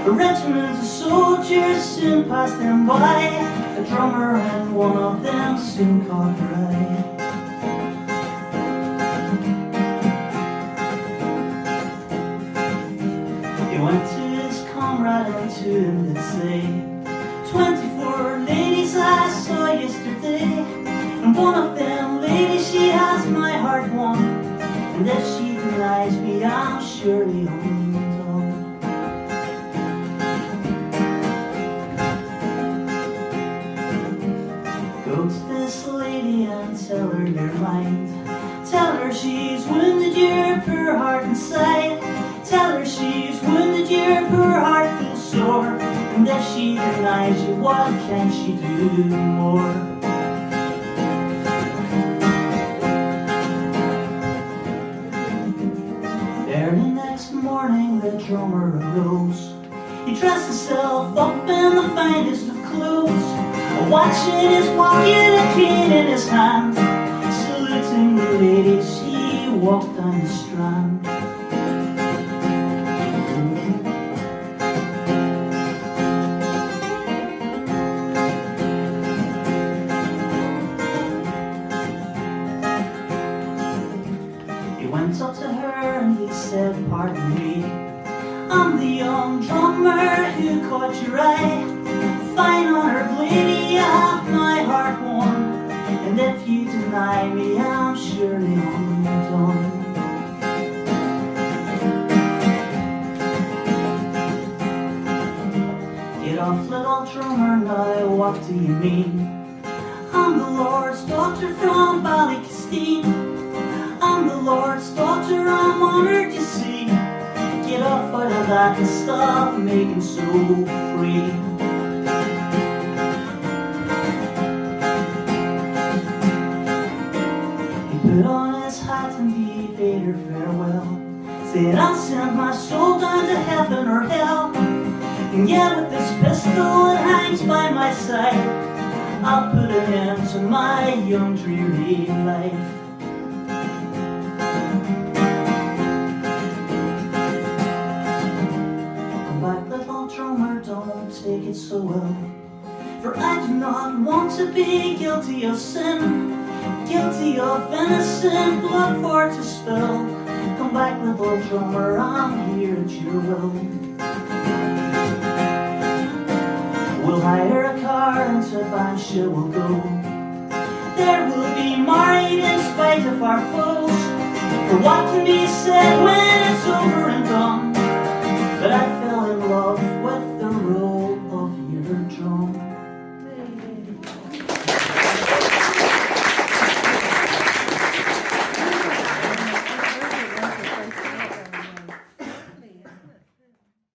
A regiment of soldiers soon passed them by. A drummer and one of them soon caught her eye. He went to his comrade and to him did say, 24 ladies I saw yesterday, and one of them ladies, she has my heart won, and if she denies me I'm surely undone. Go to this lady and tell her your mind. Tell her she's wounded your poor heart inside. Tell her she's wounded your poor heart feels sore, and if she denies you, what can she do more? Early next morning the drummer arose. He dressed himself up in the finest of clothes, a watch in his pocket, a cane in his hand. Saluting the ladies, he walked down the strand. He went up to her and he said, pardon me, I'm the young drummer who caught your eye. Fine honoured lady, you have my heart won, and if you deny me I'm surely undone. Get off, little drummer, now what do you mean? I'm the Lord's daughter from Ballykistine. I'm the Lord's daughter, I'm honoured to see. Get off out of that and stop making so free. He put on his hat and he bade her farewell, said I'll send my soul down to heaven or hell, and yet with this pistol that hangs by my side, I'll put an end to my young dreary life. Drummer, don't take it so well, for I do not want to be guilty of sin, guilty of innocent blood for to spill. Come back, little drummer, I'm here at your will. We'll hire a car and to Banshee we'll go. There we'll be married in spite of our foes, for what can be said when